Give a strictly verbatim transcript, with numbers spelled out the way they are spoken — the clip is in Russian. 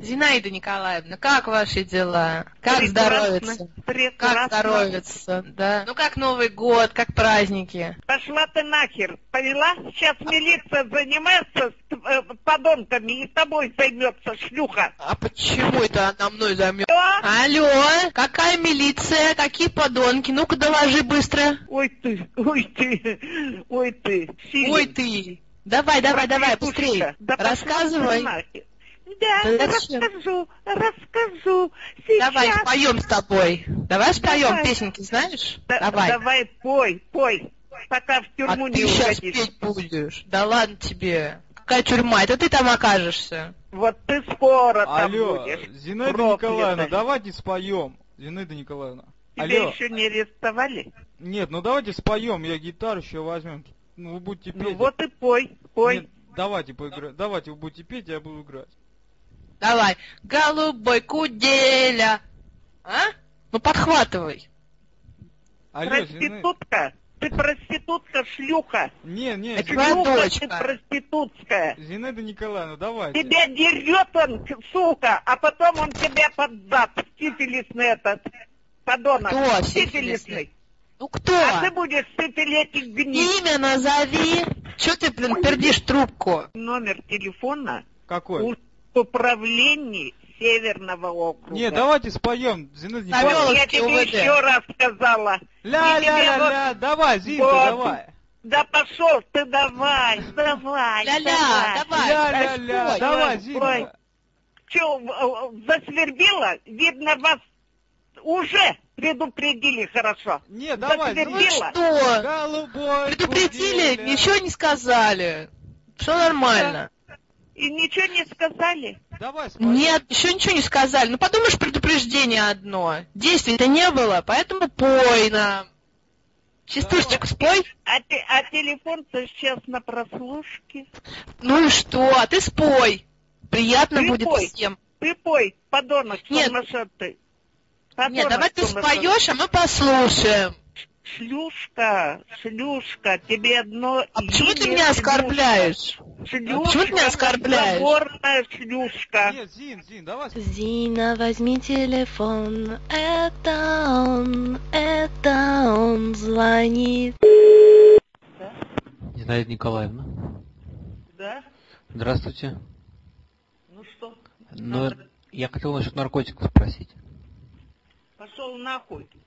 Зинаида Николаевна, как ваши дела? Как Прекрасно, здоровится? прекрасно. Как здоровится, да? Ну как Новый год, как праздники? Пошла ты нахер, поняла? Сейчас милиция занимается с э, подонками и тобой займется, шлюха. А почему это она мной займется? Алло? Алло, какая милиция, какие подонки? Ну-ка доложи быстро. Ой ты, ой ты, ой ты. Силен. Ой ты. Давай, давай, давай, быстрее. Да Рассказывай. нахер. Да, Да зачем? расскажу, расскажу. Сейчас. Давай, споем с тобой. Давай споем, Давай. песенки знаешь? Да, Давай. Давай, пой, пой, пока в А тюрьму ты не сейчас угодишь. петь будешь. Да ладно тебе. Какая тюрьма? Это ты там окажешься. Вот ты скоро там Алло, будешь. Зинаида проклятая. Николаевна, давайте споем. Зинаида Николаевна. Тебя Алло. еще не арестовали? Нет, ну давайте споем, я гитару еще возьмем. Ну вы будете петь. Ну вот и пой, пой. Нет, давайте поиграем. Давайте вы будете петь, я буду играть. Давай. Голубой куделя. А? Ну подхватывай. Алло, Зинаида. Проститутка? Ты проститутка, шлюха. Не, не, Это Зинаида, твоя Шлюха дочка. ты проститутская. Зинаида Николаевна, давайте. Тебя дерет он, сука, а потом он тебя под зад. Сифилисный этот. Подонок. Кто Сифилисный. сифилисный? Ну кто? А ты будешь сифилетик гнить. Имя назови. Че ты, блин, пердишь трубку? Номер телефона Какой? у управления Северного округа. Не, давайте споем, Зинаида Савёлов. Николаевна. Я тебе УВД. еще раз сказала. Ля-ля-ля-ля, давай, Зинка, Вот. давай. Да пошел ты, давай, давай, Ля-ля, давай. Ля-ля-ля, спой. давай, Ой. Зинка. Че, засвербила? Видно, вас уже предупредили хорошо. Не, давай, Засвербила? Ну и Зинка. что? Голубой Предупредили, куделя. ничего не сказали. Все нормально. И ничего не сказали? Давай, споем. Нет, еще ничего не сказали. Ну подумаешь, предупреждение одно. Действий-то не было, поэтому пой нам. Частушечку спой. А, те- а телефон-то сейчас на прослушке. Ну и что? А ты спой. Приятно Ты будет пой. всем. Ты пой, подонок Нет. сумасшедший. Подонок Нет, давай ты сумасшедший. споешь, а мы послушаем. Шлюшка, шлюшка, тебе одно А почему ты имя меня шлюшка. оскорбляешь? Шлюшка, почему ты меня оскорбляешь? заборная шлюшка. Нет, Зин, Зин, давай. Зина, возьми телефон, это он, это он звонит. Зинаида Николаевна, Да? здравствуйте. Ну что? Ну, Надо- я хотел насчет наркотиков спросить. Пошел нахуй.